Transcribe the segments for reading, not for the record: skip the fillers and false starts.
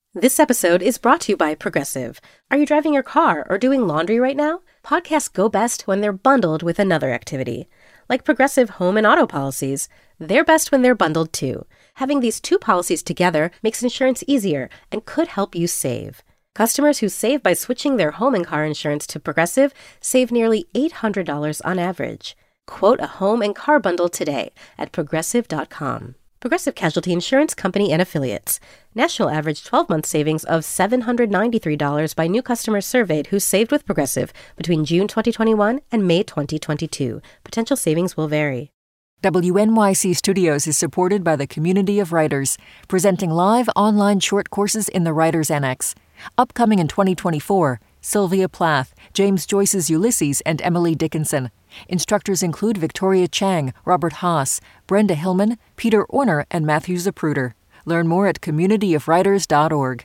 This episode is brought to you by Progressive. Are you driving your car or doing laundry right now? Podcasts go best when they're bundled with another activity. Like Progressive home and auto policies, they're best when they're bundled too. Having these two policies together makes insurance easier and could help you save. Customers who save by switching their home and car insurance to Progressive save nearly $800 on average. Quote a home and car bundle today at Progressive.com. Progressive Casualty Insurance Company and Affiliates. National average 12-month savings of $793 by new customers surveyed who saved with Progressive between June 2021 and May 2022. Potential savings will vary. WNYC Studios is supported by the Community of Writers, presenting live online short courses in the Writers Annex. Upcoming in 2024, Sylvia Plath, James Joyce's Ulysses, and Emily Dickinson. Instructors include Victoria Chang, Robert Haas, Brenda Hillman, Peter Orner, and Matthew Zapruder. Learn more at communityofwriters.org.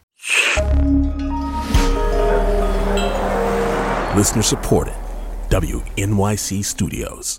Listener supported. WNYC Studios.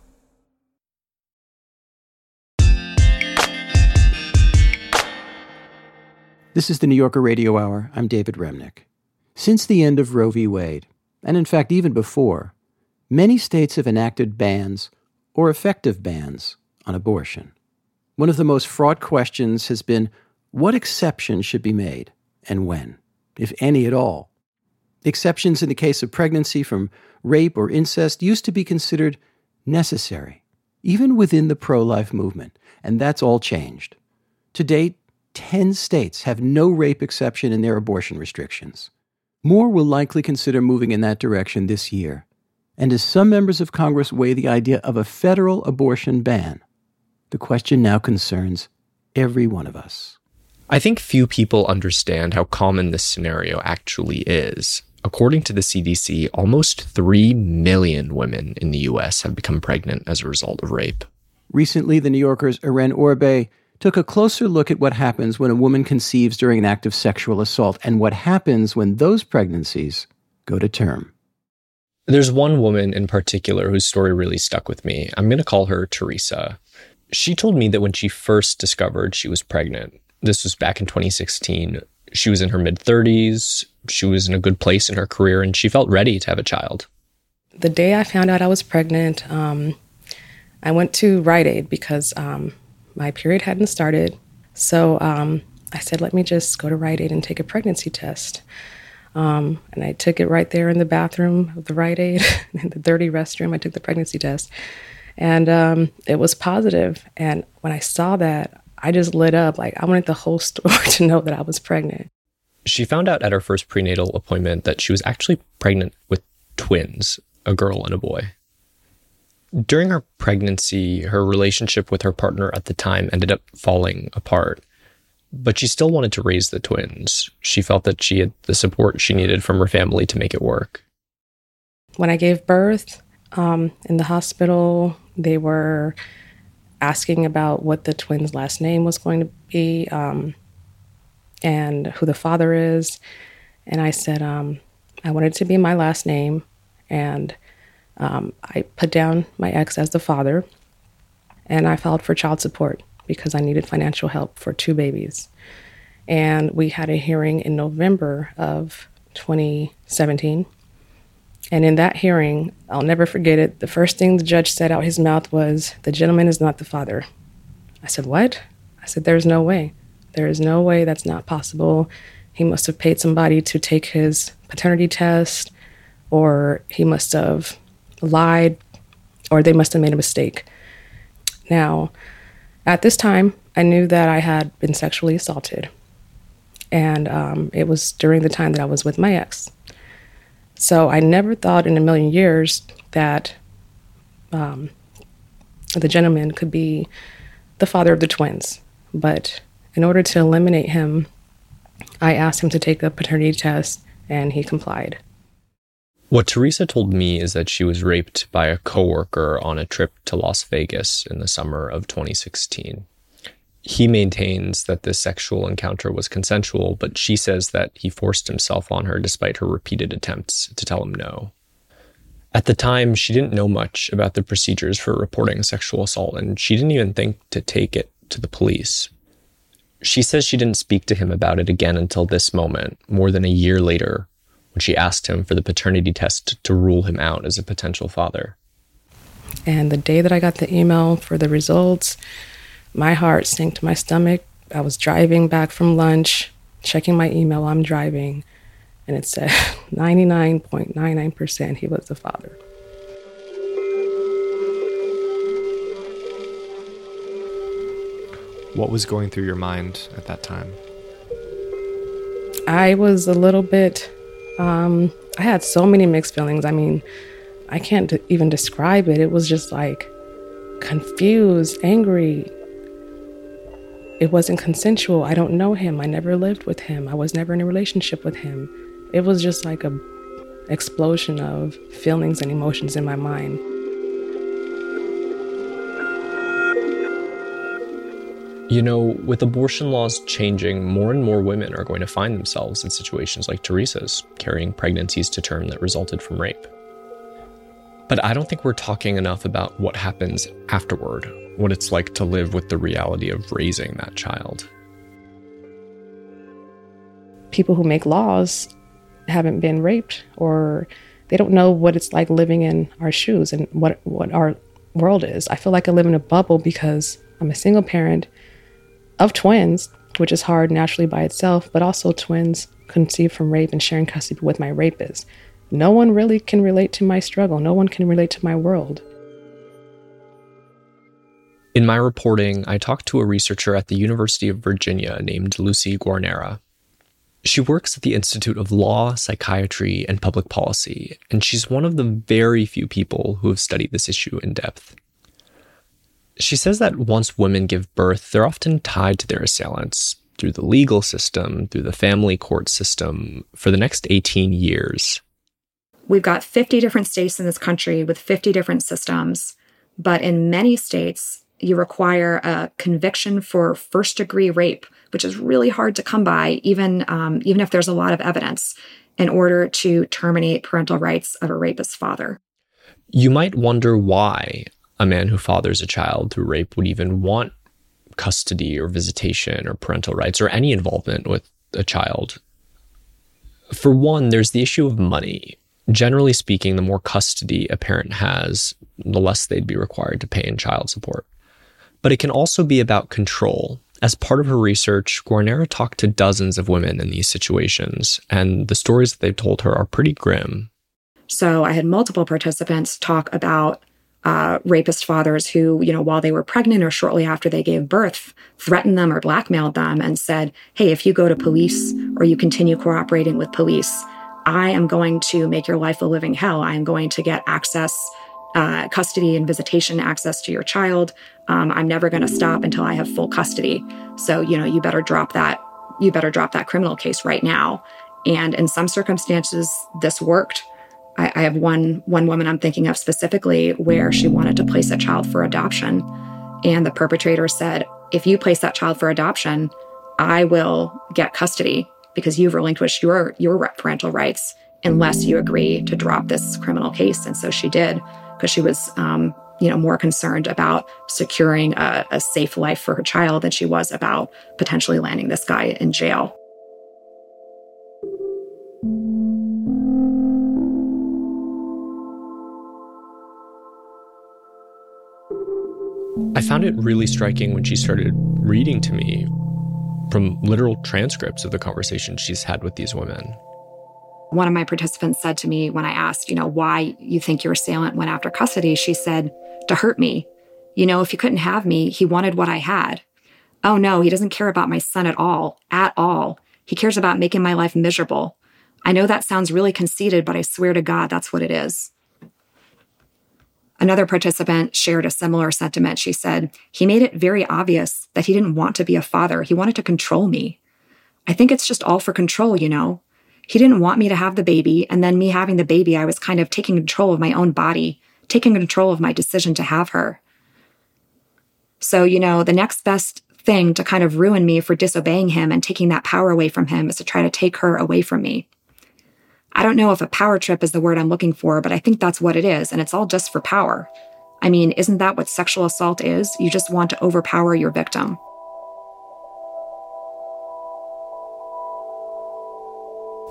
This is the New Yorker Radio Hour. I'm David Remnick. Since the end of Roe v. Wade, and in fact even before, many states have enacted bans or effective bans on abortion. One of the most fraught questions has been what exceptions should be made and when, if any at all. Exceptions in the case of pregnancy from rape or incest used to be considered necessary, even within the pro-life movement, and that's all changed. To date, 10 states have no rape exception in their abortion restrictions. More will likely consider moving in that direction this year. And as some members of Congress weigh the idea of a federal abortion ban, the question now concerns every one of us. I think few people understand how common this scenario actually is. According to the CDC, almost 3 million women in the U.S. have become pregnant as a result of rape. Recently, the New Yorker's Irene Orbe took a closer look at what happens when a woman conceives during an act of sexual assault and what happens when those pregnancies go to term. There's one woman in particular whose story really stuck with me. I'm going to call her Teresa. She told me that when she first discovered she was pregnant, this was back in 2016, she was in her mid-30s, she was in a good place in her career, and she felt ready to have a child. The day I found out I was pregnant, I went to Rite Aid because my period hadn't started. So I said, let me just go to Rite Aid and take a pregnancy test. And I took it right there in the bathroom of the Rite Aid, in the dirty restroom. I took the pregnancy test. And it was positive. And when I saw that, I just lit up. Like, I wanted the whole store to know that I was pregnant. She found out at her first prenatal appointment that she was actually pregnant with twins, a girl and a boy. During her pregnancy, her relationship with her partner at the time ended up falling apart, but she still wanted to raise the twins. She felt that she had the support she needed from her family to make it work. When I gave birth in the hospital, they were asking about what the twins' last name was going to be and who the father is. And I said I wanted it to be my last name, and I put down my ex as the father, and I filed for child support because I needed financial help for 2 babies. And we had a hearing in November of 2017. And in that hearing, I'll never forget it, the first thing the judge said out his mouth was, "The gentleman is not the father." I said, "What?" I said, "There's no way. There is no way. That's not possible. He must have paid somebody to take his paternity test, or he must have lied, or they must have made a mistake." Now, at this time, I knew that I had been sexually assaulted. And it was during the time that I was with my ex. So I never thought in a million years that the gentleman could be the father of the twins. But in order to eliminate him, I asked him to take a paternity test, and he complied. What Teresa told me is that she was raped by a coworker on a trip to Las Vegas in the summer of 2016. He maintains that this sexual encounter was consensual, but she says that he forced himself on her despite her repeated attempts to tell him no. At the time, she didn't know much about the procedures for reporting sexual assault, and she didn't even think to take it to the police. She says she didn't speak to him about it again until this moment, more than a year later, when she asked him for the paternity test to rule him out as a potential father. And the day that I got the email for the results, my heart sank to my stomach. I was driving back from lunch, checking my email while I'm driving, and it said 99.99% he was the father. What was going through your mind at that time? I was a little bit, I had so many mixed feelings. I mean, I can't even describe it. It was just like confused, angry. It wasn't consensual. I don't know him. I never lived with him. I was never in a relationship with him. It was just like a explosion of feelings and emotions in my mind. You know, with abortion laws changing, more and more women are going to find themselves in situations like Teresa's, carrying pregnancies to term that resulted from rape. But I don't think we're talking enough about what happens afterward, what it's like to live with the reality of raising that child. People who make laws haven't been raped, or they don't know what it's like living in our shoes and what our world is. I feel like I live in a bubble because I'm a single parent of twins, which is hard naturally by itself, but also twins conceived from rape and sharing custody with my rapist. No one really can relate to my struggle. No one can relate to my world. In my reporting, I talked to a researcher at the University of Virginia named Lucy Guarnera. She works at the Institute of Law, Psychiatry, and Public Policy, and she's one of the very few people who have studied this issue in depth. She says that once women give birth, they're often tied to their assailants through the legal system, through the family court system, for the next 18 years. We've got 50 different states in this country with 50 different systems, but in many states, you require a conviction for first-degree rape, which is really hard to come by, even if there's a lot of evidence, in order to terminate parental rights of a rapist's father. You might wonder why a man who fathers a child through rape would even want custody or visitation or parental rights or any involvement with a child. For one, there's the issue of money. Generally speaking, the more custody a parent has, the less they'd be required to pay in child support. But it can also be about control. As part of her research, Guarnera talked to dozens of women in these situations, and the stories that they've told her are pretty grim. So I had multiple participants talk about rapist fathers who, while they were pregnant or shortly after they gave birth, threatened them or blackmailed them and said, hey, if you go to police or you continue cooperating with police, I am going to make your life a living hell. I am going to get access, custody and visitation access to your child. I'm never going to stop until I have full custody. So, you better drop that. You better drop that criminal case right now. And in some circumstances, this worked. I have one woman I'm thinking of specifically where she wanted to place a child for adoption. And the perpetrator said, if you place that child for adoption, I will get custody because you've relinquished your parental rights unless you agree to drop this criminal case. And so she did, because she was, more concerned about securing a safe life for her child than she was about potentially landing this guy in jail. I found it really striking when she started reading to me from literal transcripts of the conversations she's had with these women. One of my participants said to me when I asked, why you think your assailant went after custody, she said, to hurt me. If he couldn't have me, he wanted what I had. Oh no, he doesn't care about my son at all. At all. He cares about making my life miserable. I know that sounds really conceited, but I swear to God, that's what it is. Another participant shared a similar sentiment. She said, he made it very obvious that he didn't want to be a father. He wanted to control me. I think it's just all for control, He didn't want me to have the baby, and then me having the baby, I was kind of taking control of my own body, taking control of my decision to have her. So, the next best thing to kind of ruin me for disobeying him and taking that power away from him is to try to take her away from me. I don't know if a power trip is the word I'm looking for, but I think that's what it is, and it's all just for power. I mean, isn't that what sexual assault is? You just want to overpower your victim.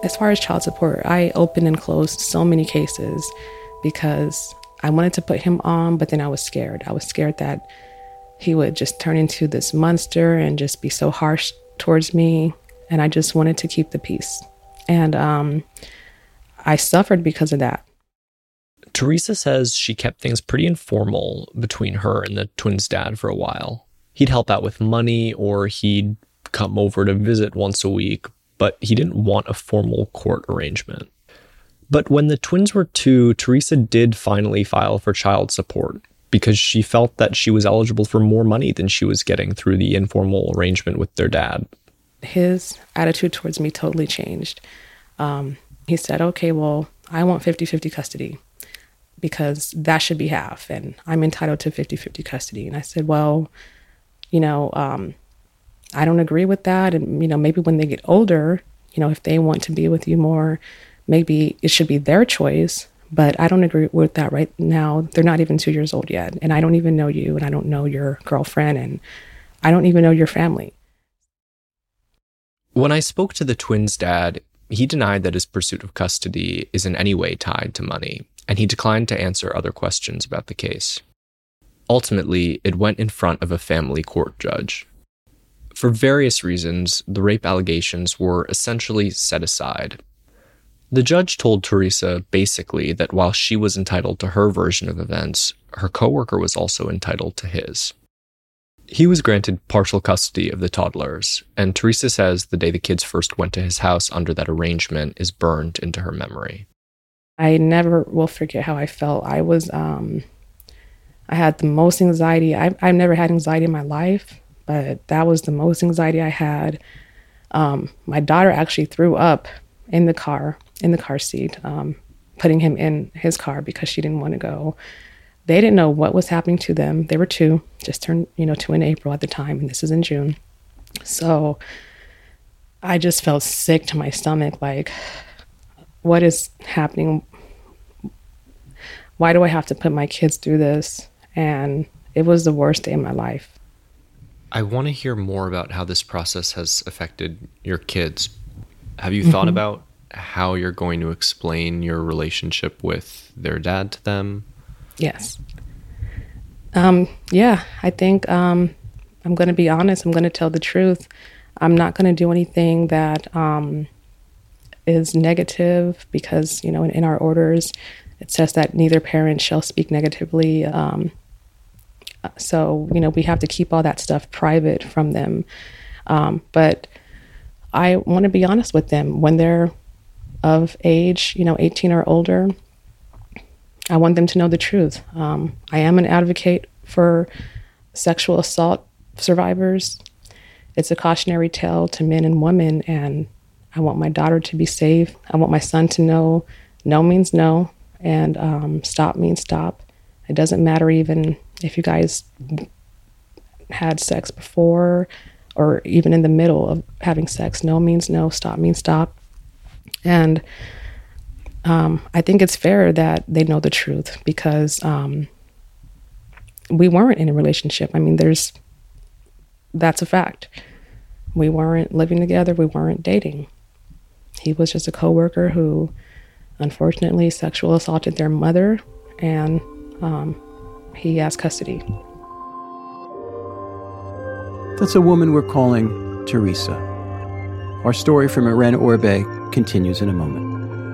As far as child support, I opened and closed so many cases because I wanted to put him on, but then I was scared. I was scared that he would just turn into this monster and just be so harsh towards me. And I just wanted to keep the peace. And I suffered because of that. Teresa says she kept things pretty informal between her and the twins' dad for a while. He'd help out with money, or he'd come over to visit once a week, but he didn't want a formal court arrangement. But when the twins were 2, Teresa did finally file for child support because she felt that she was eligible for more money than she was getting through the informal arrangement with their dad. His attitude towards me totally changed. He said, okay, well, I want 50-50 custody because that should be half, and I'm entitled to 50-50 custody. And I said, well, I don't agree with that. And, maybe when they get older, if they want to be with you more, maybe it should be their choice. But I don't agree with that right now. They're not even 2 years old yet. And I don't even know you, and I don't know your girlfriend, and I don't even know your family. When I spoke to the twins' dad, he denied that his pursuit of custody is in any way tied to money, and he declined to answer other questions about the case. Ultimately, it went in front of a family court judge. For various reasons, the rape allegations were essentially set aside. The judge told Teresa basically that while she was entitled to her version of events, her coworker was also entitled to his. He was granted partial custody of the toddlers, and Teresa says the day the kids first went to his house under that arrangement is burned into her memory. I never will forget how I felt. I had the most anxiety. I've never had anxiety in my life, but that was the most anxiety I had. My daughter actually threw up in the car seat, putting him in his car because she didn't want to go. They didn't know what was happening to them. They were 2, just turned, 2 in April at the time, and this is in June. So I just felt sick to my stomach, like, what is happening? Why do I have to put my kids through this? And it was the worst day of my life. I want to hear more about how this process has affected your kids. Have you thought about how you're going to explain your relationship with their dad to them? Yes. Yeah, I think I'm going to be honest. I'm going to tell the truth. I'm not going to do anything that is negative because, in our orders, it says that neither parent shall speak negatively. So, we have to keep all that stuff private from them. But I want to be honest with them when they're of age, 18 or older. I want them to know the truth. I am an advocate for sexual assault survivors. It's a cautionary tale to men and women, and I want my daughter to be safe. I want my son to know no means no, and stop means stop. It doesn't matter even if you guys had sex before or even in the middle of having sex. No means no, stop means stop. And I think it's fair that they know the truth because we weren't in a relationship. I mean, that's a fact. We weren't living together. We weren't dating. He was just a coworker who unfortunately sexual assaulted their mother, and he has custody. That's a woman we're calling Teresa. Our story from Irene Orbe continues in a moment.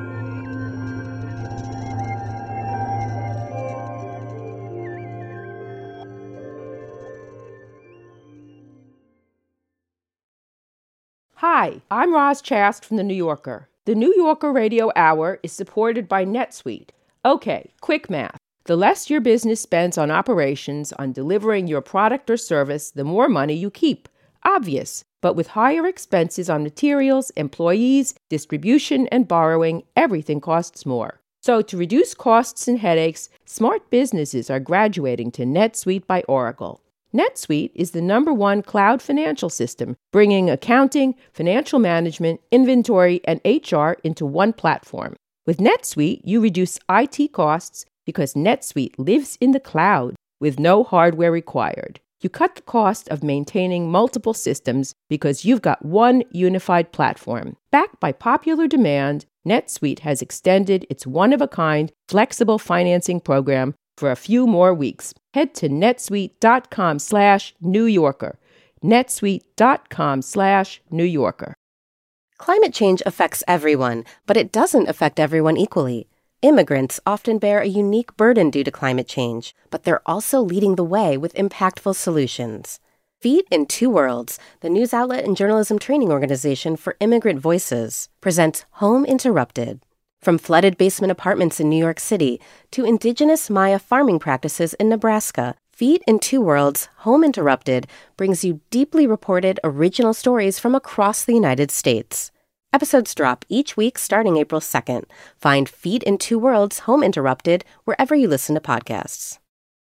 Hi, I'm Roz Chast from The New Yorker. The New Yorker Radio Hour is supported by NetSuite. Okay, quick math. The less your business spends on operations, on delivering your product or service, the more money you keep. Obvious. But with higher expenses on materials, employees, distribution, and borrowing, everything costs more. So to reduce costs and headaches, smart businesses are graduating to NetSuite by Oracle. NetSuite is the #1 cloud financial system, bringing accounting, financial management, inventory, and HR into one platform. With NetSuite, you reduce IT costs because NetSuite lives in the cloud with no hardware required. You cut the cost of maintaining multiple systems because you've got one unified platform. Backed by popular demand, NetSuite has extended its one-of-a-kind flexible financing program for a few more weeks. Head to netsuite.com/New Yorker. netsuite.com/New Yorker. Climate change affects everyone, but it doesn't affect everyone equally. Immigrants often bear a unique burden due to climate change, but they're also leading the way with impactful solutions. Feet in Two Worlds, the news outlet and journalism training organization for immigrant voices, presents Home Interrupted. From flooded basement apartments in New York City to indigenous Maya farming practices in Nebraska, Feet in Two Worlds, Home Interrupted brings you deeply reported original stories from across the United States. Episodes drop each week starting April 2nd. Find Feet in Two Worlds, Home Interrupted wherever you listen to podcasts.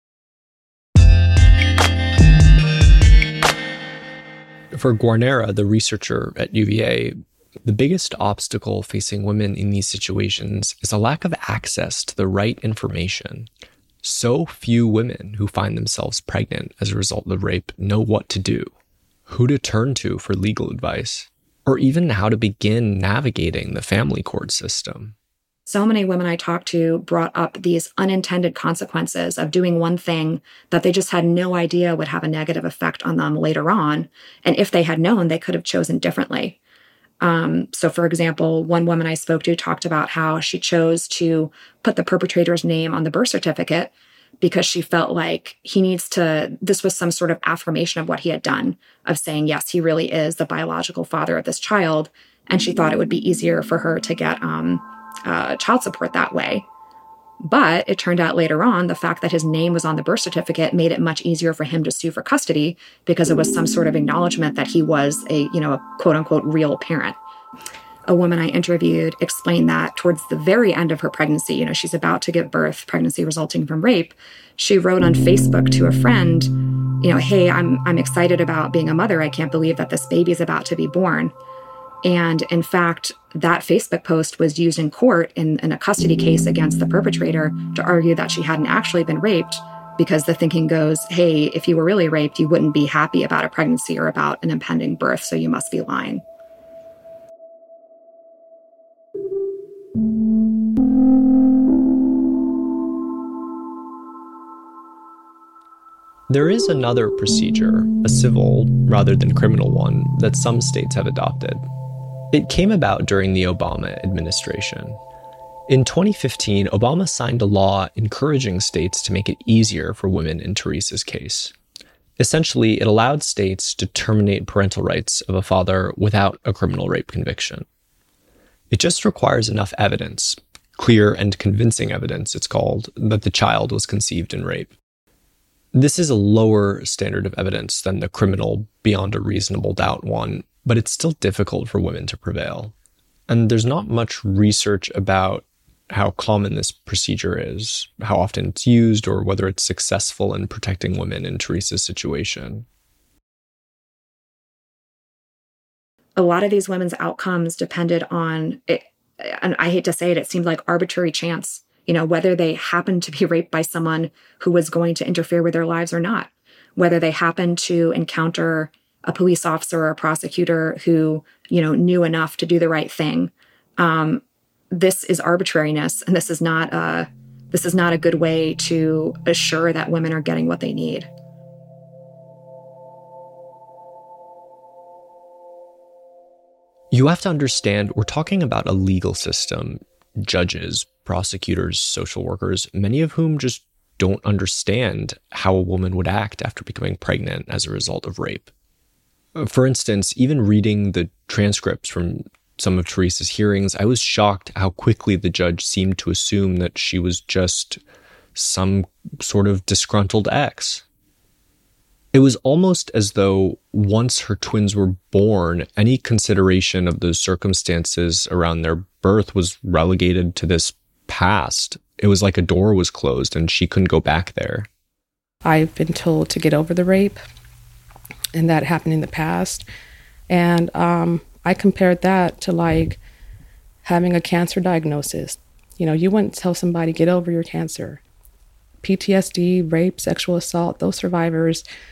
For Guarnera, the researcher at UVA, the biggest obstacle facing women in these situations is a lack of access to the right information. So few women who find themselves pregnant as a result of rape know what to do, who to turn to for legal advice, or even how to begin navigating the family court system. So many women I talked to brought up these unintended consequences of doing one thing that they just had no idea would have a negative effect on them later on. And if they had known, they could have chosen differently. So for example, one woman I spoke to talked about how she chose to put the perpetrator's name on the birth certificate because she felt like this was some sort of affirmation of what he had done, of saying, yes, he really is the biological father of this child. And she thought it would be easier for her to get child support that way. But it turned out later on, the fact that his name was on the birth certificate made it much easier for him to sue for custody because it was some sort of acknowledgement that he was a quote unquote real parent. A woman I interviewed explained that towards the very end of her pregnancy, she's about to give birth, pregnancy resulting from rape. She wrote on Facebook to a friend, hey, I'm excited about being a mother. I can't believe that this baby is about to be born. And in fact, that Facebook post was used in court in a custody case against the perpetrator to argue that she hadn't actually been raped, because the thinking goes, hey, if you were really raped, you wouldn't be happy about a pregnancy or about an impending birth, so you must be lying. There is another procedure, a civil rather than criminal one, that some states have adopted. It came about during the Obama administration. In 2015, Obama signed a law encouraging states to make it easier for women in Teresa's case. Essentially, it allowed states to terminate parental rights of a father without a criminal rape conviction. It just requires enough evidence, clear and convincing evidence, it's called, that the child was conceived in rape. This is a lower standard of evidence than the criminal beyond a reasonable doubt one, but it's still difficult for women to prevail. And there's not much research about how common this procedure is, how often it's used, or whether it's successful in protecting women in Teresa's situation. A lot of these women's outcomes depended on, and I hate to say it, it seemed like arbitrary chance, whether they happened to be raped by someone who was going to interfere with their lives or not, whether they happened to encounter a police officer or a prosecutor who, knew enough to do the right thing. This is arbitrariness, and this is not a good way to assure that women are getting what they need. You have to understand, we're talking about a legal system, judges, prosecutors, social workers, many of whom just don't understand how a woman would act after becoming pregnant as a result of rape. For instance, even reading the transcripts from some of Teresa's hearings, I was shocked how quickly the judge seemed to assume that she was just some sort of disgruntled ex. It was almost as though once her twins were born, any consideration of the circumstances around their birth was relegated to this past. It was like a door was closed and she couldn't go back there. I've been told to get over the rape, and that happened in the past. And I compared that to like having a cancer diagnosis. You wouldn't tell somebody, get over your cancer. PTSD, rape, sexual assault, those survivors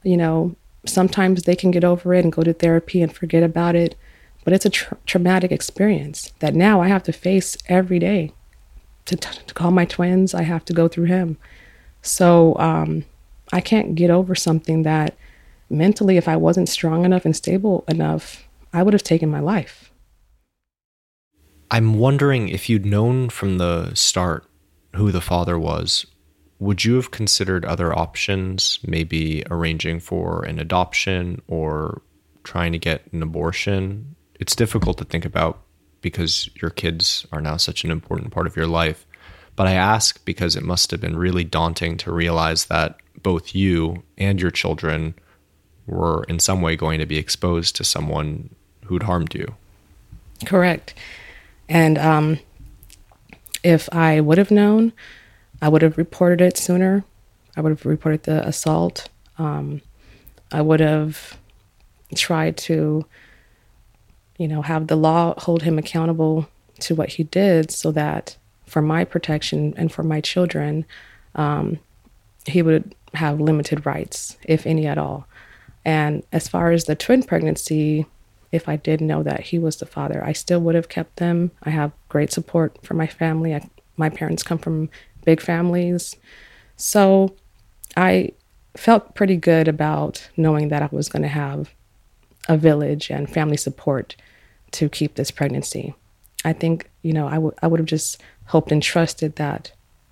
Sometimes they can get over it and go to therapy and forget about it. But it's a traumatic experience that now I have to face every day. To call my twins, I have to go through him. So I can't get over something that mentally, if I wasn't strong enough and stable enough, I would have taken my life. I'm wondering if you'd known from the start who the father was, would you have considered other options, maybe arranging for an adoption or trying to get an abortion? It's difficult to think about because your kids are now such an important part of your life. But I ask because it must have been really daunting to realize that both you and your children were in some way going to be exposed to someone who'd harmed you. Correct. And if I would have known, I would have reported it sooner. I would have reported the assault. I would have tried to, have the law hold him accountable to what he did so that for my protection and for my children, he would have limited rights, if any at all. And as far as the twin pregnancy, if I did know that he was the father, I still would have kept them. I have great support from my family. My parents come from big families. So I felt pretty good about knowing that I was going to have a village and family support to keep this pregnancy. I think, I would have just hoped and trusted that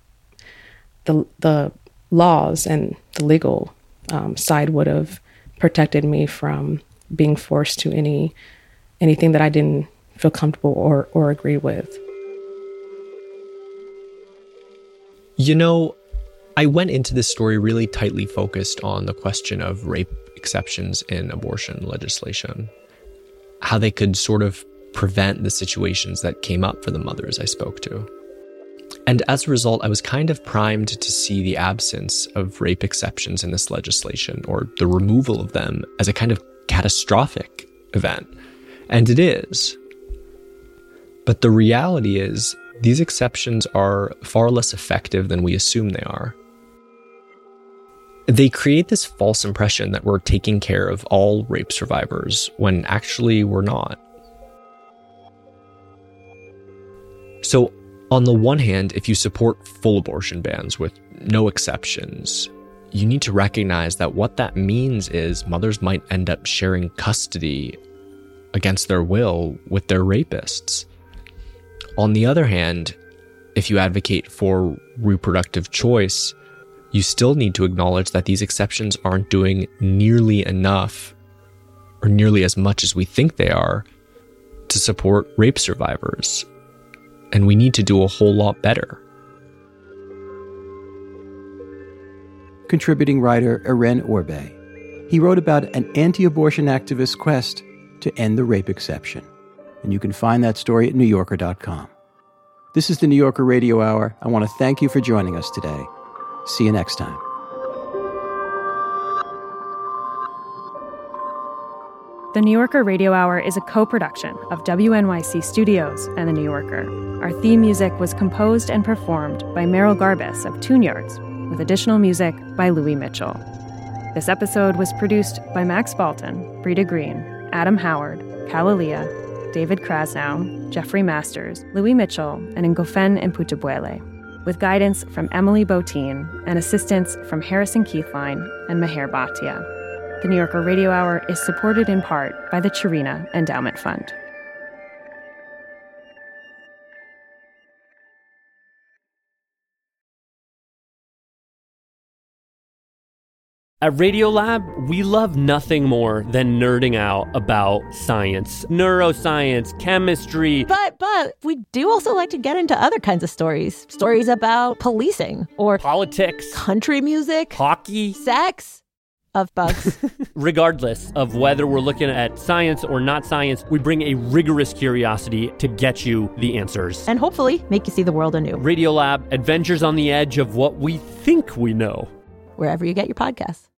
the laws and the legal side would have protected me from being forced to anything that I didn't feel comfortable or agree with. I went into this story really tightly focused on the question of rape exceptions in abortion legislation, how they could sort of prevent the situations that came up for the mothers I spoke to. And as a result, I was kind of primed to see the absence of rape exceptions in this legislation, or the removal of them, as a kind of catastrophic event. And it is. But the reality is, these exceptions are far less effective than we assume they are. They create this false impression that we're taking care of all rape survivors, when actually we're not. So, on the one hand, if you support full abortion bans with no exceptions, you need to recognize that what that means is mothers might end up sharing custody against their will with their rapists. On the other hand, if you advocate for reproductive choice, you still need to acknowledge that these exceptions aren't doing nearly enough, or nearly as much as we think they are, to support rape survivors. And we need to do a whole lot better. Contributing writer Irene Orbe. He wrote about an anti-abortion activist's quest to end the rape exception. And you can find that story at NewYorker.com. This is the New Yorker Radio Hour. I want to thank you for joining us today. See you next time. The New Yorker Radio Hour is a co-production of WNYC Studios and The New Yorker. Our theme music was composed and performed by Merrill Garbus of Tune Yards, with additional music by Louis Mitchell. This episode was produced by Max Balton, Brita Green, Adam Howard, Kalalia, David Krasnow, Jeffrey Masters, Louis Mitchell, and Ngofen Mputubuele, with guidance from Emily Botine and assistance from Harrison Keithline and Meher Bhatia. The New Yorker Radio Hour is supported in part by the Chirina Endowment Fund. At Radiolab, we love nothing more than nerding out about science, neuroscience, chemistry. But we do also like to get into other kinds of stories. Stories about policing or politics, country music, hockey, sex. Of bugs. Regardless of whether we're looking at science or not science, we bring a rigorous curiosity to get you the answers. And hopefully make you see the world anew. Radiolab, adventures on the edge of what we think we know. Wherever you get your podcasts.